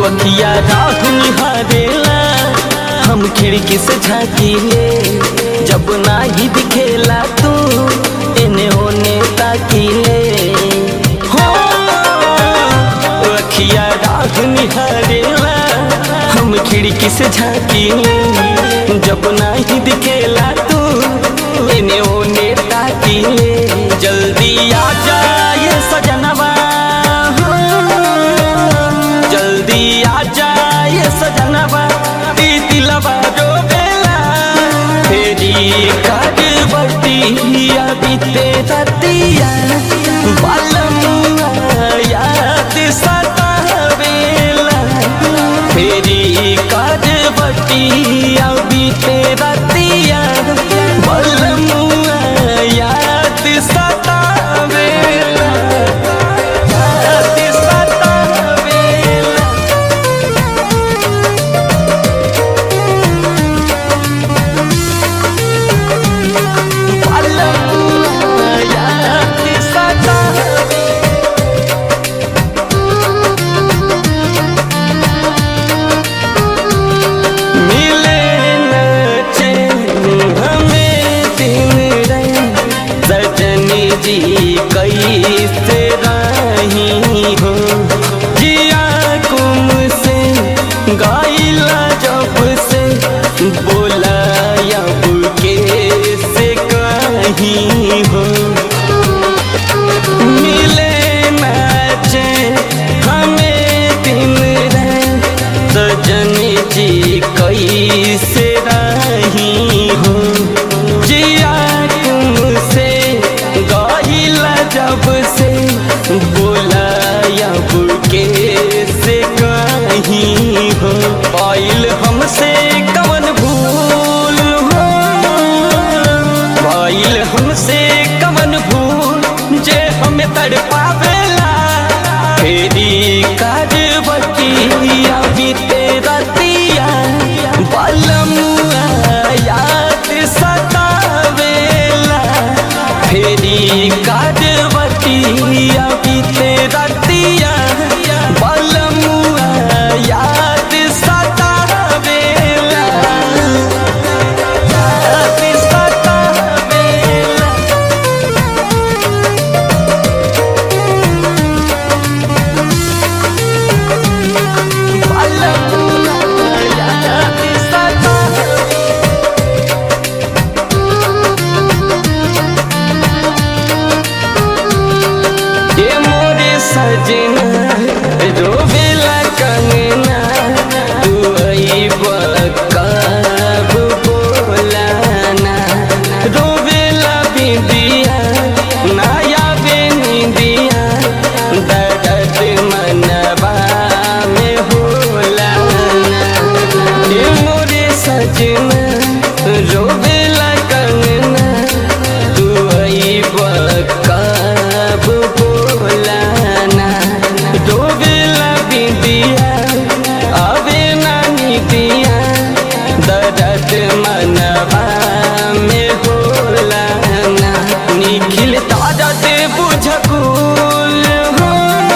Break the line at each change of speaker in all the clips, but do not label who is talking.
अखिया राह निहारेला, हम खिड़की से झाँकीले, जब नाही दिखेला तू एने ओने ताकीले। हो अखिया राह निहारेला, हम खिड़की से झाँकीले, जब नाही दिखेला तू एने ओने ताकीले। जल्दी आ जाए सजनवा, जल्दी आ जाए सजनवा, दिलवा रोवेला। तेरी करवटिया बीते रतिया, बालमुआ याद सतावेला। तेरी करवटिया बीते रतिया, बालमुआ याद सतावेला, याद सतावेला। कैसे रही हो जिया कुम से गाइला, जब से बोला अब कैसे कहीं हो। मिले नाचे हमें दिन रात, सजन जी कैसे रही हो जिया कुम से गाइला, जब से बोला अब कैसे कहीं हो। आइल हमसे कवन भूल हो, आइल हमसे कवन भूल, जे हमें तड़पावेला। तेरी करवटिया बीते रतिया, बालमुआ याद सतावेला। तेरी करवटिया बीते रतिया, बालमुआ याद सतावेला, याद सतावेला। बालमुआ याद सतावेला। सजना रोवेला कंगना, तू अइबा कब बोलाना। रोवेला बिंदिया नया बेनिदिया, दर्द मनवा में होला ना। ये मोरे सजना रोवेला कंगना, तू अइबा कब बोलाना। रोवेला बिंदिया आवे नानी दिया, दर्द मनवा में होला ना। निखिल ताजा दे बुझकुल हो,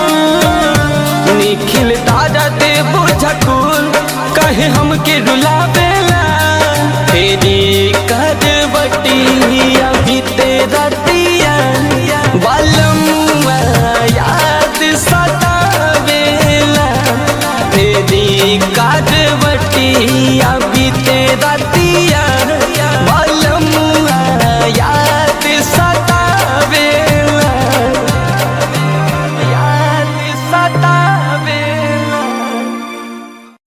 निखिल ताजा दे बुझकुल, कहे हमके रुलावेला। तेरी करवटिया बीते रतिया, बालमुआ याद सतावेला। तेरी करवटिया बीते रतिया,